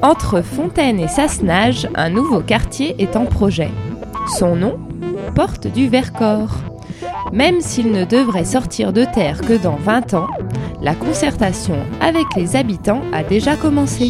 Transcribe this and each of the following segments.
Entre Fontaine et Sassenage, un nouveau quartier est en projet. Son nom, Porte du Vercors. Même s'il ne devrait sortir de terre que dans 20 ans, la concertation avec les habitants a déjà commencé.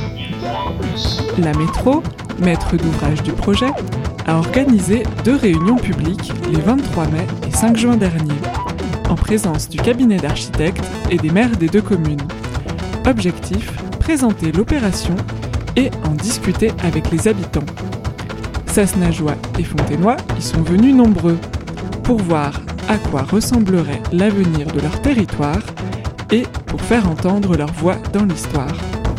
La métro, maître d'ouvrage du projet, a organisé 2 réunions publiques les 23 mai et 5 juin dernier, en présence du cabinet d'architectes et des maires des 2 communes. Objectif, présenter l'opération et en discuter avec les habitants. Sassenageois et Fontainois y sont venus nombreux pour voir à quoi ressemblerait l'avenir de leur territoire et pour faire entendre leur voix dans l'histoire.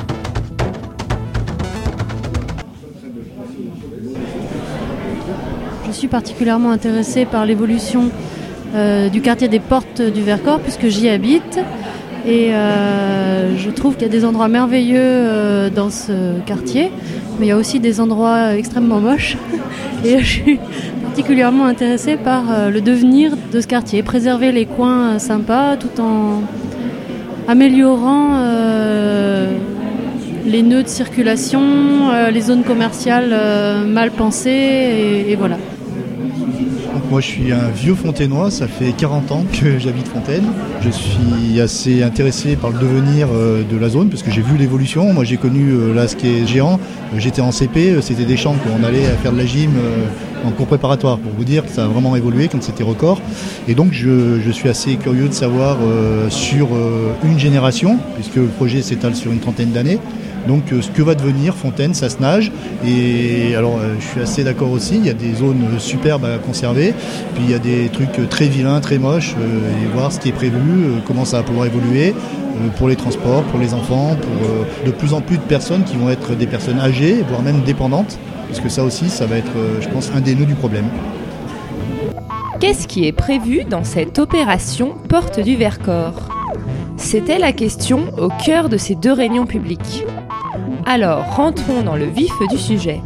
Je suis particulièrement intéressée par l'évolution du quartier des Portes du Vercors puisque j'y habite et je trouve qu'il y a des endroits merveilleux dans ce quartier, mais il y a aussi des endroits extrêmement moches et je suis particulièrement intéressée par le devenir de ce quartier, préserver les coins sympas tout en améliorant les nœuds de circulation, les zones commerciales mal pensées et voilà. Moi je suis un vieux Fontainois, ça fait 40 ans que j'habite Fontaine. Je suis assez intéressé par le devenir de la zone parce que j'ai vu l'évolution. Moi j'ai connu là ce qui est géant. J'étais en CP, c'était des champs qu'on allait faire de la gym en cours préparatoire pour vous dire que ça a vraiment évolué quand c'était record. Et donc je suis assez curieux de savoir sur une génération, puisque le projet s'étale sur une trentaine d'années. Donc ce que va devenir Fontaine, Sassenage. Et alors je suis assez d'accord aussi, il y a des zones superbes à conserver, puis il y a des trucs très vilains, très moches, et voir ce qui est prévu, comment ça va pouvoir évoluer pour les transports, pour les enfants, pour de plus en plus de personnes qui vont être des personnes âgées, voire même dépendantes, parce que ça aussi, ça va être, je pense, un des nœuds du problème. Qu'est-ce qui est prévu dans cette opération Porte du Vercors ? C'était la question au cœur de ces 2 réunions publiques. Alors, rentrons dans le vif du sujet.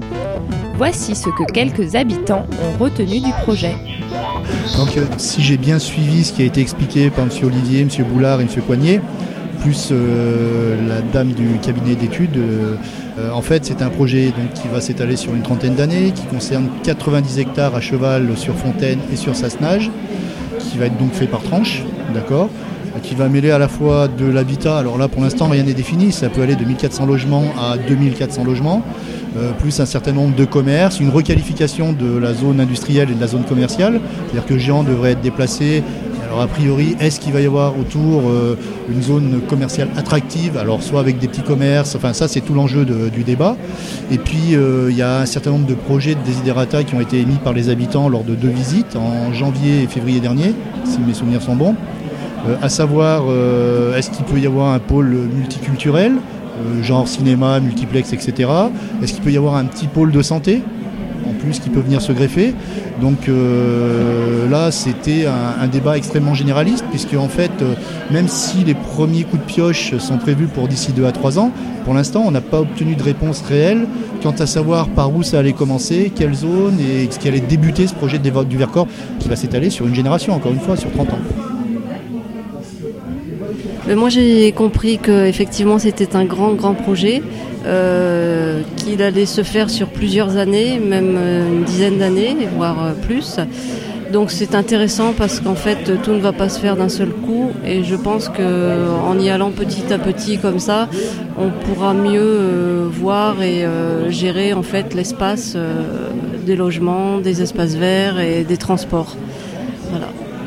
Voici ce que quelques habitants ont retenu du projet. Donc, si j'ai bien suivi ce qui a été expliqué par M. Olivier, M. Boulard et M. Coignet, plus la dame du cabinet d'études, en fait, c'est un projet donc, qui va s'étaler sur une trentaine d'années, qui concerne 90 hectares à cheval sur Fontaine et sur Sassenage, qui va être donc fait par tranche, d'accord, qui va mêler à la fois de l'habitat, alors là pour l'instant rien n'est défini, ça peut aller de 1400 logements à 2400 logements, plus un certain nombre de commerces, une requalification de la zone industrielle et de la zone commerciale, c'est-à-dire que Géant devrait être déplacé. Alors a priori, est-ce qu'il va y avoir autour une zone commerciale attractive, alors soit avec des petits commerces, enfin ça c'est tout l'enjeu du débat. Et puis il y a un certain nombre de projets de desiderata qui ont été émis par les habitants lors de 2 visites, en janvier et février dernier, si mes souvenirs sont bons. À savoir, est-ce qu'il peut y avoir un pôle multiculturel, genre cinéma, multiplex, etc. Est-ce qu'il peut y avoir un petit pôle de santé, en plus, qui peut venir se greffer. Donc là, c'était un débat extrêmement généraliste, puisque en fait, même si les premiers coups de pioche sont prévus pour d'ici 2 à 3 ans, pour l'instant, on n'a pas obtenu de réponse réelle quant à savoir par où ça allait commencer, quelle zone, et ce qui allait débuter ce projet du Vercors, qui va s'étaler sur une génération, encore une fois, sur 30 ans. Moi j'ai compris qu'effectivement c'était un grand projet, qu'il allait se faire sur plusieurs années, même une dizaine d'années, voire plus. Donc c'est intéressant parce qu'en fait tout ne va pas se faire d'un seul coup et je pense qu'en y allant petit à petit comme ça, on pourra mieux voir et gérer en fait l'espace des logements, des espaces verts et des transports. Voilà.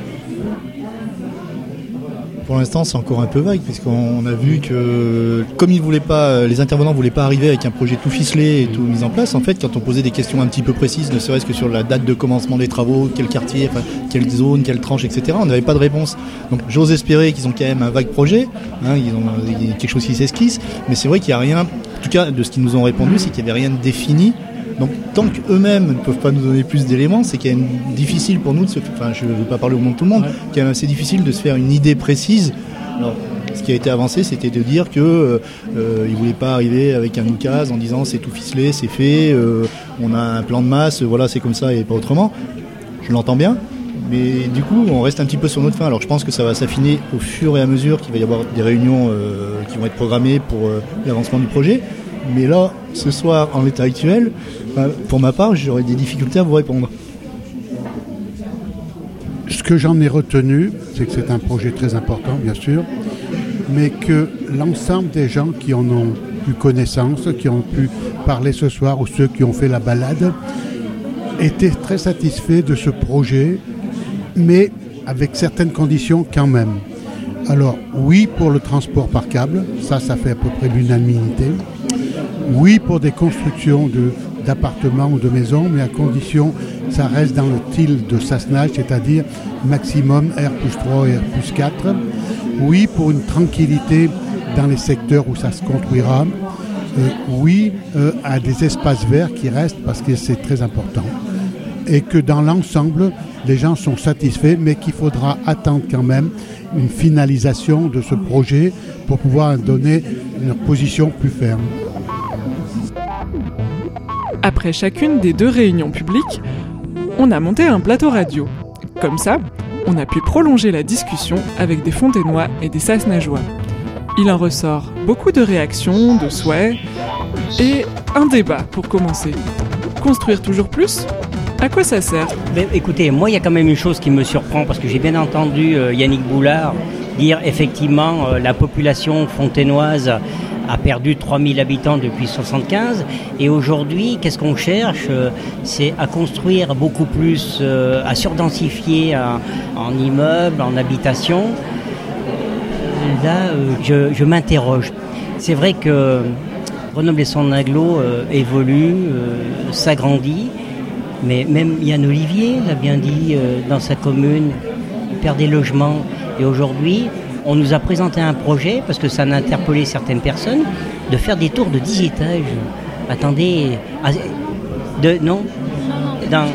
Pour l'instant, c'est encore un peu vague, puisqu'on a vu que, comme les intervenants ne voulaient pas arriver avec un projet tout ficelé et tout mis en place, en fait, quand on posait des questions un petit peu précises, ne serait-ce que sur la date de commencement des travaux, quel quartier, enfin, quelle zone, quelle tranche, etc., on n'avait pas de réponse. Donc, j'ose espérer qu'ils ont quand même un vague projet, il y a quelque chose qui s'esquisse, mais c'est vrai qu'il n'y a rien, en tout cas, de ce qu'ils nous ont répondu, c'est qu'il n'y avait rien de défini. Donc tant qu'eux-mêmes ne peuvent pas nous donner plus d'éléments, c'est quand même difficile pour nous je ne veux pas parler au nom de tout le monde, quand même assez difficile de se faire une idée précise. Alors, ce qui a été avancé, c'était de dire qu'ils ne voulaient pas arriver avec un oukase en disant c'est tout ficelé, c'est fait, on a un plan de masse, voilà c'est comme ça et pas autrement. Je l'entends bien, mais du coup on reste un petit peu sur notre fin. Alors je pense que ça va s'affiner au fur et à mesure qu'il va y avoir des réunions qui vont être programmées pour l'avancement du projet. Mais là, ce soir, en l'état actuel, pour ma part, j'aurais des difficultés à vous répondre. Ce que j'en ai retenu, c'est que c'est un projet très important, bien sûr, mais que l'ensemble des gens qui en ont eu connaissance, qui ont pu parler ce soir, ou ceux qui ont fait la balade, étaient très satisfaits de ce projet, mais avec certaines conditions quand même. Alors, oui pour le transport par câble, ça fait à peu près l'unanimité. Oui pour des constructions d'appartements ou de maisons, mais à condition que ça reste dans le style de Sassenage, c'est-à-dire maximum R+3 et R+4. Oui pour une tranquillité dans les secteurs où ça se construira. Oui à des espaces verts qui restent parce que c'est très important. Et que dans l'ensemble, les gens sont satisfaits, mais qu'il faudra attendre quand même une finalisation de ce projet pour pouvoir donner une position plus ferme. Après chacune des 2 réunions publiques, on a monté un plateau radio. Comme ça, on a pu prolonger la discussion avec des Fontainois et des Sassenageois. Il en ressort beaucoup de réactions, de souhaits et un débat pour commencer. Construire toujours plus ? À quoi ça sert ? Mais écoutez, moi il y a quand même une chose qui me surprend parce que j'ai bien entendu Yannick Boulard dire effectivement la population fontainoise a perdu 3000 habitants depuis 1975 et aujourd'hui qu'est-ce qu'on cherche ? C'est à construire beaucoup plus, à surdensifier en immeubles, en habitations. Là je m'interroge. C'est vrai que Grenoble et son aglo évolue, s'agrandit. Mais même Yann Olivier l'a bien dit dans sa commune, il perd des logements. Et aujourd'hui, on nous a présenté un projet, parce que ça a interpellé certaines personnes, de faire des tours de 10 étages. Attendez, non dans...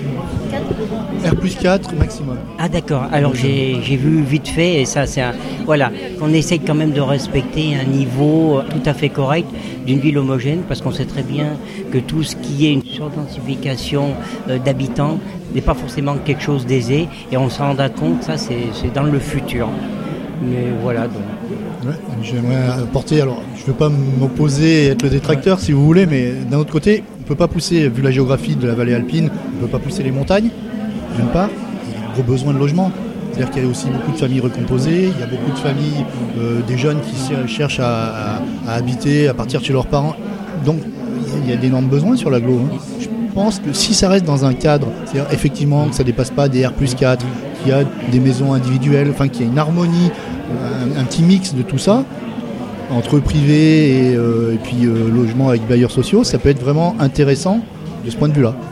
R+4 maximum. Ah d'accord, alors j'ai vu vite fait, et ça c'est voilà, qu'on essaye quand même de respecter un niveau tout à fait correct d'une ville homogène, parce qu'on sait très bien que tout ce qui est une surdensification d'habitants n'est pas forcément quelque chose d'aisé, et on s'en rend compte, ça c'est dans le futur. Mais voilà donc. Ouais, j'aimerais apporter, alors je ne veux pas m'opposer et être le détracteur si vous voulez, mais d'un autre côté, on ne peut pas pousser, vu la géographie de la vallée alpine, on ne peut pas pousser les montagnes, d'une part, il y a un gros besoin de logement. C'est-à-dire qu'il y a aussi beaucoup de familles recomposées, il y a beaucoup de familles, des jeunes qui cherchent à habiter, à partir de chez leurs parents. Donc il y a d'énormes besoins sur l'agglo. Je pense que si ça reste dans un cadre, c'est-à-dire effectivement que ça ne dépasse pas des R+4, qu'il y a des maisons individuelles, enfin qu'il y a une harmonie, un petit mix de tout ça, entre privé et puis logement avec bailleurs sociaux, ça peut être vraiment intéressant de ce point de vue-là.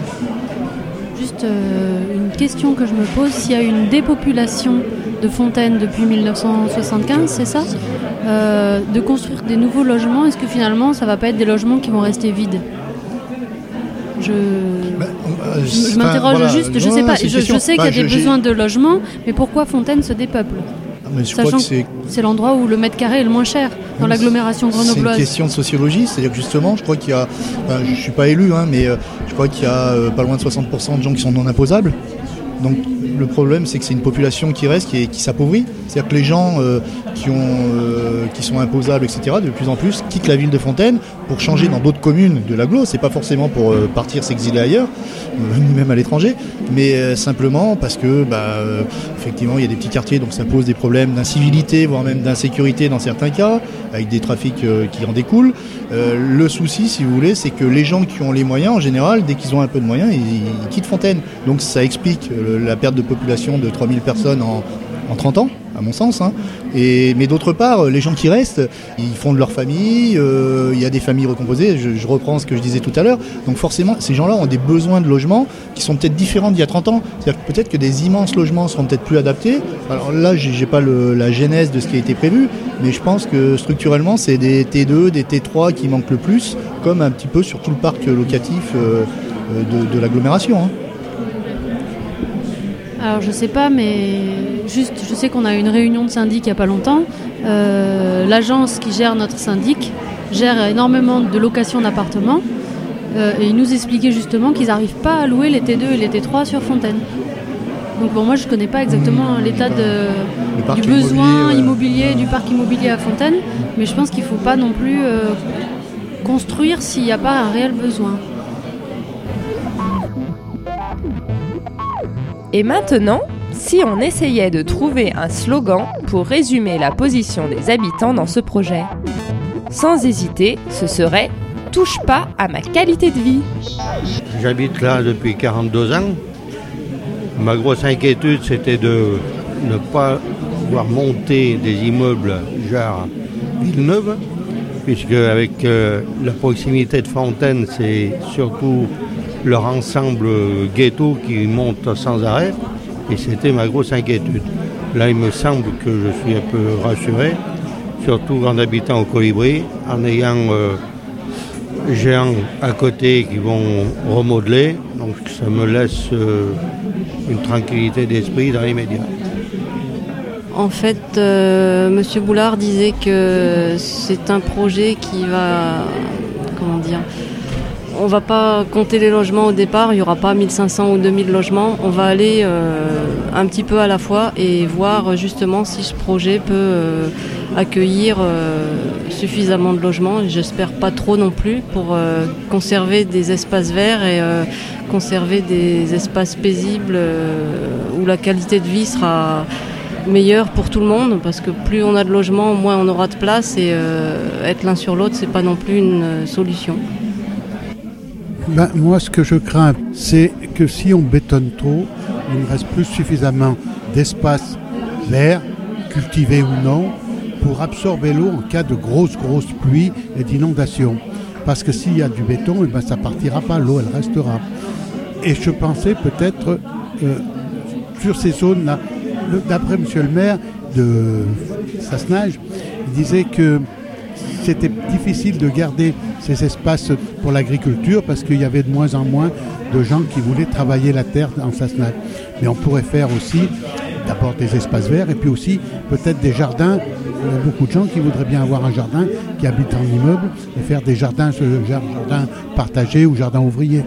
Juste une question que je me pose, s'il y a une dépopulation de Fontaine depuis 1975, c'est ça ? De construire des nouveaux logements, est-ce que finalement ça ne va pas être des logements qui vont rester vides ? Je m'interroge juste, je sais pas, je sais qu'il y a des besoins de logement, mais pourquoi Fontaine se dépeuple ? Sachant que c'est l'endroit où le mètre carré est le moins cher dans l'agglomération grenobloise. C'est une question de sociologie, c'est-à-dire que justement, je crois qu'il y a, je ne suis pas élu, mais je crois qu'il y a pas loin de 60% de gens qui sont non imposables. Donc le problème, c'est que c'est une population qui reste, qui s'appauvrit. C'est-à-dire que les gens qui sont imposables, etc., de plus en plus quittent la ville de Fontaine pour changer dans d'autres communes de l'agglo. C'est pas forcément pour partir s'exiler ailleurs, ni même à l'étranger, mais simplement parce que, effectivement, il y a des petits quartiers, donc ça pose des problèmes d'incivilité, voire même d'insécurité dans certains cas, avec des trafics qui en découlent. Le souci, si vous voulez, c'est que les gens qui ont les moyens, en général, dès qu'ils ont un peu de moyens, ils quittent Fontaine. Donc ça explique la perte de population de 3000 personnes en 30 ans, à mon sens. Mais d'autre part, les gens qui restent, ils fondent leur famille, il y a des familles recomposées, je reprends ce que je disais tout à l'heure. Donc forcément, ces gens-là ont des besoins de logement qui sont peut-être différents d'il y a 30 ans. C'est-à-dire que peut-être que des immenses logements seront peut-être plus adaptés. Alors là, j'ai pas la genèse de ce qui a été prévu, mais je pense que structurellement, c'est des T2, des T3 qui manquent le plus, comme un petit peu sur tout le parc locatif de l'agglomération. Alors je sais pas, mais juste je sais qu'on a eu une réunion de syndic il n'y a pas longtemps. L'agence qui gère notre syndic gère énormément de locations d'appartements et ils nous expliquaient justement qu'ils n'arrivent pas à louer les T2 et les T3 sur Fontaine. Donc bon, moi je connais pas exactement l'état du besoin immobilier, du parc immobilier à Fontaine, mais je pense qu'il faut pas non plus construire s'il n'y a pas un réel besoin. Et maintenant, si on essayait de trouver un slogan pour résumer la position des habitants dans ce projet? Sans hésiter, ce serait « Touche pas à ma qualité de vie ». J'habite là depuis 42 ans. Ma grosse inquiétude, c'était de ne pas voir monter des immeubles genre Villeneuve, puisque avec la proximité de Fontaine, c'est surtout leur ensemble ghetto qui monte sans arrêt, et c'était ma grosse inquiétude. Là, il me semble que je suis un peu rassuré, surtout en habitant au Colibri, en ayant géants à côté qui vont remodeler, donc ça me laisse une tranquillité d'esprit dans l'immédiat. En fait, M. Boulard disait que c'est un projet qui va, on va pas compter les logements au départ, il n'y aura pas 1500 ou 2000 logements, on va aller un petit peu à la fois et voir justement si ce projet peut accueillir suffisamment de logements, et j'espère pas trop non plus, pour conserver des espaces verts et conserver des espaces paisibles où la qualité de vie sera meilleure pour tout le monde, parce que plus on a de logements, moins on aura de place, et être l'un sur l'autre, c'est pas non plus une solution. Moi, ce que je crains, c'est que si on bétonne trop, il ne reste plus suffisamment d'espace vert, cultivé ou non, pour absorber l'eau en cas de grosses pluies et d'inondations. Parce que s'il y a du béton, ça ne partira pas, l'eau elle restera. Et je pensais peut-être sur ces zones-là, d'après M. le maire de Sassenage, il disait que c'était difficile de garder ces espaces pour l'agriculture parce qu'il y avait de moins en moins de gens qui voulaient travailler la terre en Sassenage. Mais on pourrait faire aussi d'abord des espaces verts et puis aussi peut-être des jardins. Il y a beaucoup de gens qui voudraient bien avoir un jardin, qui habitent en immeuble, et faire des jardins partagés ou jardins ouvriers.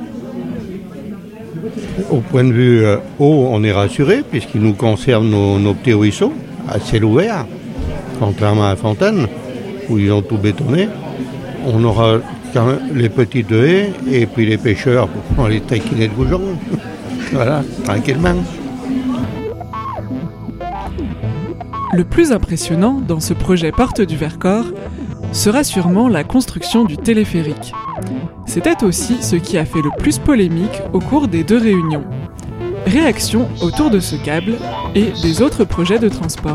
Au point de vue eau, on est rassuré puisqu'il nous conserve nos petits ruisseaux à ciel ouvert, contrairement à Fontaine où ils ont tout bétonné. On aura quand même les petites haies et puis les pêcheurs pour les taquiner de goujons. Voilà, tranquillement. Le plus impressionnant dans ce projet Porte du Vercors sera sûrement la construction du téléphérique. C'était aussi ce qui a fait le plus polémique au cours des 2 réunions. Réaction autour de ce câble et des autres projets de transport.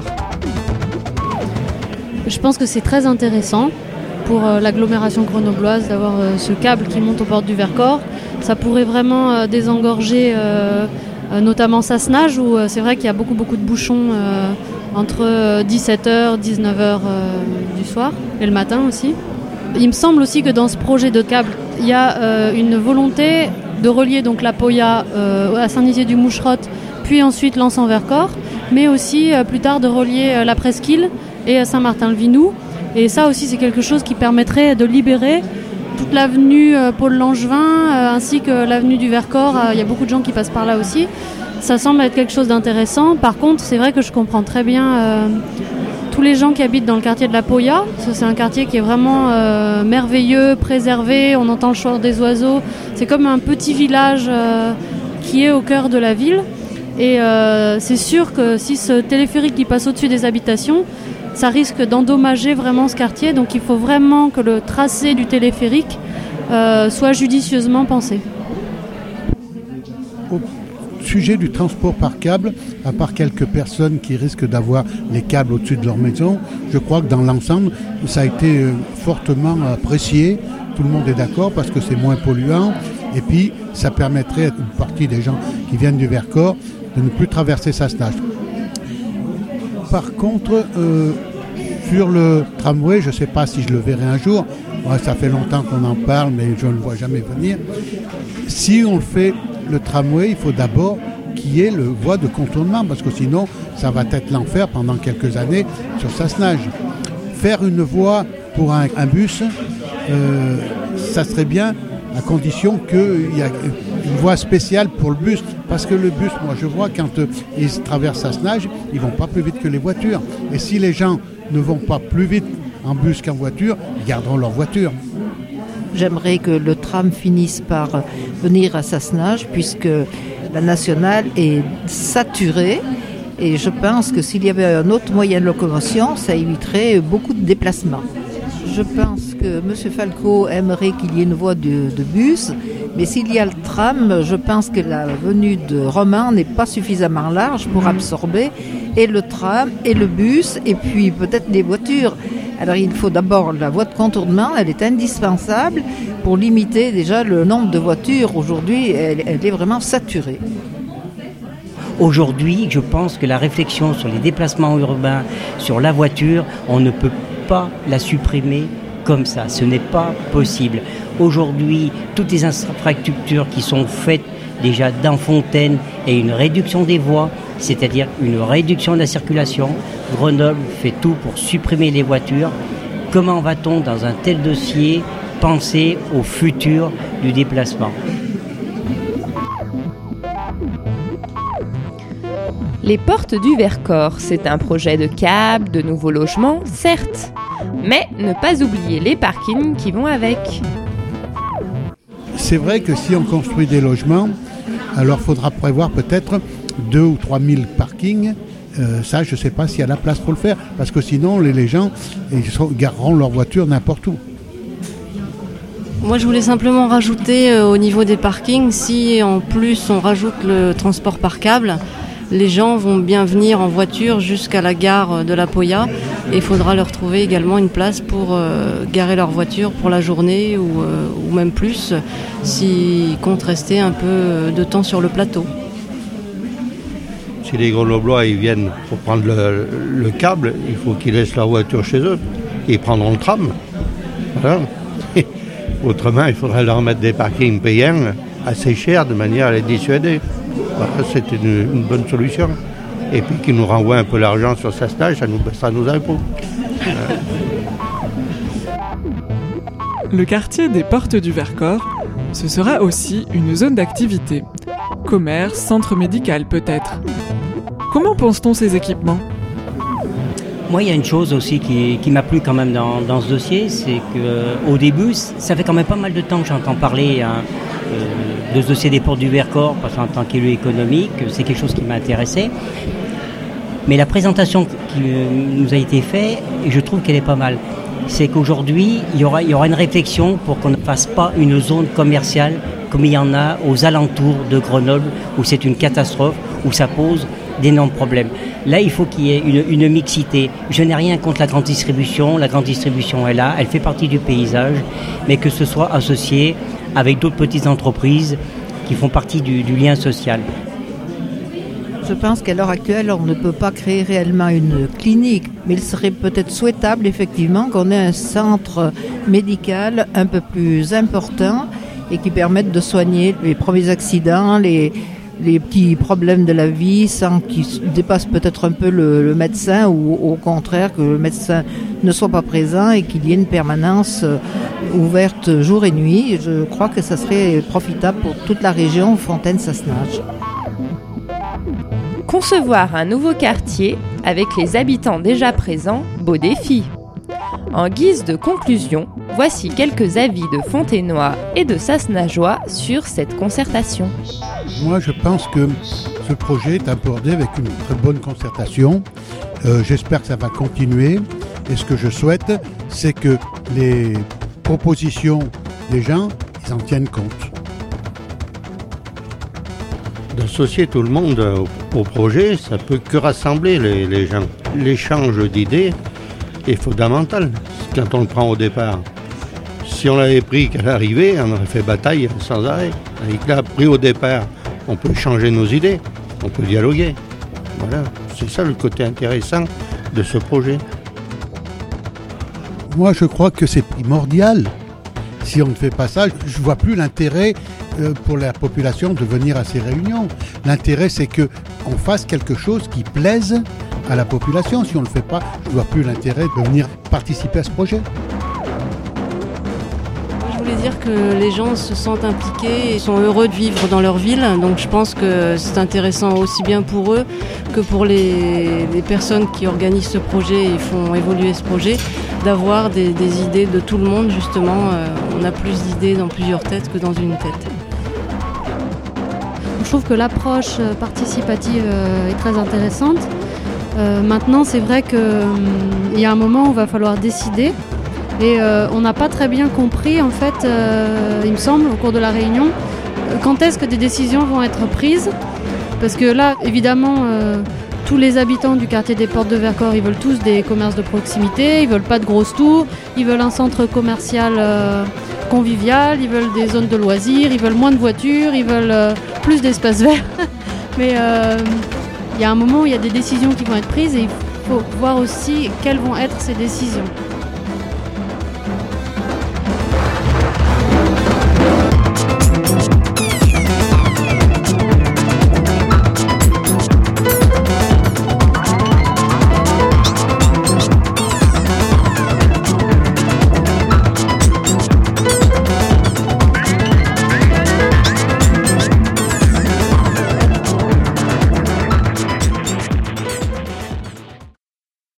Je pense que c'est très intéressant pour l'agglomération grenobloise d'avoir ce câble qui monte aux portes du Vercors. Ça pourrait vraiment désengorger notamment Sassenage où c'est vrai qu'il y a beaucoup de bouchons entre 17h, 19h du soir et le matin aussi. Il me semble aussi que dans ce projet de câble, il y a une volonté de relier donc la Poya à Saint-Nizier-du-Moucherotte, puis ensuite Lens-en-Vercors, mais aussi plus tard de relier la Presqu'île et Saint-Martin-le-Vinou. Et ça aussi, c'est quelque chose qui permettrait de libérer toute l'avenue Paul Langevin ainsi que l'avenue du Vercors. Il y a beaucoup de gens qui passent par là aussi. Ça semble être quelque chose d'intéressant. Par contre, c'est vrai que je comprends très bien tous les gens qui habitent dans le quartier de la Poya. C'est un quartier qui est vraiment merveilleux, préservé. On entend le chant des oiseaux. C'est comme un petit village qui est au cœur de la ville. Et c'est sûr que si ce téléphérique qui passe au-dessus des habitations, ça risque d'endommager vraiment ce quartier. Donc il faut vraiment que le tracé du téléphérique soit judicieusement pensé. Au sujet du transport par câble, à part quelques personnes qui risquent d'avoir les câbles au-dessus de leur maison, je crois que dans l'ensemble, ça a été fortement apprécié. Tout le monde est d'accord parce que c'est moins polluant. Et puis, ça permettrait à une partie des gens qui viennent du Vercors de ne plus traverser Sassenage. Par contre, sur le tramway, je ne sais pas si je le verrai un jour. Ouais, ça fait longtemps qu'on en parle, mais je ne le vois jamais venir. Si on le fait, le tramway, il faut d'abord qu'il y ait le voie de contournement, parce que sinon, ça va être l'enfer pendant quelques années sur Sassenage. Faire une voie pour un bus, ça serait bien, à condition qu'il y ait une voie spéciale pour le bus. Parce que le bus, moi je vois, quand ils traversent Sassenage, ils ne vont pas plus vite que les voitures. Et si les gens ne vont pas plus vite en bus qu'en voiture, ils garderont leur voiture. J'aimerais que le tram finisse par venir à Sassenage puisque la nationale est saturée. Et je pense que s'il y avait un autre moyen de locomotion, ça éviterait beaucoup de déplacements. Je pense que M. Falco aimerait qu'il y ait une voie de bus, mais s'il y a le tram, je pense que la venue de Romans n'est pas suffisamment large pour absorber et le tram et le bus et puis peut-être les voitures. Alors il faut d'abord la voie de contournement, elle est indispensable pour limiter déjà le nombre de voitures. Aujourd'hui, elle est vraiment saturée. Aujourd'hui, je pense que la réflexion sur les déplacements urbains, sur la voiture, on ne peut pas la supprimer comme ça. Ce n'est pas possible. Aujourd'hui, toutes les infrastructures qui sont faites déjà dans Fontaine et une réduction des voies, c'est-à-dire une réduction de la circulation, Grenoble fait tout pour supprimer les voitures. Comment va-t-on, dans un tel dossier, penser au futur du déplacement ? Les portes du Vercors, c'est un projet de câble, de nouveaux logements, certes, mais ne pas oublier les parkings qui vont avec. C'est vrai que si on construit des logements, alors il faudra prévoir peut-être 2 ou 3 000 parkings. Ça, je ne sais pas s'il y a la place pour le faire, parce que sinon les gens gareront leur voiture n'importe où. Moi, je voulais simplement rajouter au niveau des parkings, si en plus on rajoute le transport par câble, les gens vont bien venir en voiture jusqu'à la gare de la Poya et il faudra leur trouver également une place pour garer leur voiture pour la journée ou même plus s'ils comptent rester un peu de temps sur le plateau. Si les Grenoblois ils viennent pour prendre le câble, il faut qu'ils laissent leur voiture chez eux et ils prendront le tram. Voilà. Autrement, il faudrait leur mettre des parkings payants assez chers de manière à les dissuader. Voilà, c'est une bonne solution. Et puis qu'ils nous renvoient un peu l'argent sur Sassenage, ça nous baissera nos impôts. Le quartier des Portes du Vercors, ce sera aussi une zone d'activité. Commerce, centre médical peut-être. Comment pense-t-on ces équipements ? Moi, il y a une chose aussi qui m'a plu quand même dans ce dossier, c'est qu'au début, ça fait quand même pas mal de temps que j'entends parler de ce dossier des Portes du Vercors, parce qu'en tant qu'élu économique, c'est quelque chose qui m'a intéressé. Mais la présentation qui nous a été faite, je trouve qu'elle est pas mal. C'est qu'aujourd'hui, il y aura une réflexion pour qu'on ne fasse pas une zone commerciale comme il y en a aux alentours de Grenoble, où c'est une catastrophe, où ça pose d'énormes problèmes. Là, il faut qu'il y ait une mixité. Je n'ai rien contre la grande distribution. La grande distribution est là, elle fait partie du paysage, mais que ce soit associé avec d'autres petites entreprises qui font partie du lien social. Je pense qu'à l'heure actuelle, on ne peut pas créer réellement une clinique, mais il serait peut-être souhaitable effectivement qu'on ait un centre médical un peu plus important et qui permette de soigner les premiers accidents, les petits problèmes de la vie sans qu'ils dépassent peut-être un peu le médecin ou au contraire que le médecin ne soit pas présent et qu'il y ait une permanence ouverte jour et nuit. Je crois que ça serait profitable pour toute la région Fontaine-Sassenage. Concevoir un nouveau quartier avec les habitants déjà présents, beau défi. En guise de conclusion, voici quelques avis de Fontainois et de Sassenageois sur cette concertation. Moi, je pense que ce projet est abordé avec une très bonne concertation. J'espère que ça va continuer. Et ce que je souhaite, c'est que les propositions des gens, ils en tiennent compte. D'associer tout le monde au projet, ça ne peut que rassembler les gens. L'échange d'idées est fondamental quand on le prend au départ. Si on l'avait pris qu'à l'arrivée, on aurait fait bataille sans arrêt. Avec là, pris au départ, on peut changer nos idées, on peut dialoguer. Voilà, c'est ça le côté intéressant de ce projet. Moi, je crois que c'est primordial. Si on ne fait pas ça, je ne vois plus l'intérêt pour la population de venir à ces réunions. L'intérêt, c'est qu'on fasse quelque chose qui plaise à la population. Si on ne le fait pas, je ne vois plus l'intérêt de venir participer à ce projet. Je voulait dire que les gens se sentent impliqués et sont heureux de vivre dans leur ville. Donc je pense que c'est intéressant aussi bien pour eux que pour les personnes qui organisent ce projet et font évoluer ce projet, d'avoir des idées de tout le monde justement. On a plus d'idées dans plusieurs têtes que dans une tête. Je trouve que l'approche participative est très intéressante. Maintenant, c'est vrai qu'il y a un moment où il va falloir décider. Et on n'a pas très bien compris, en fait, il me semble, au cours de la réunion, quand est-ce que des décisions vont être prises. Parce que là, évidemment, tous les habitants du quartier des Portes de Vercors, ils veulent tous des commerces de proximité, ils veulent pas de grosses tours, ils veulent un centre commercial convivial, ils veulent des zones de loisirs, ils veulent moins de voitures, ils veulent plus d'espace vert. Mais il y a un moment où il y a des décisions qui vont être prises et il faut voir aussi quelles vont être ces décisions.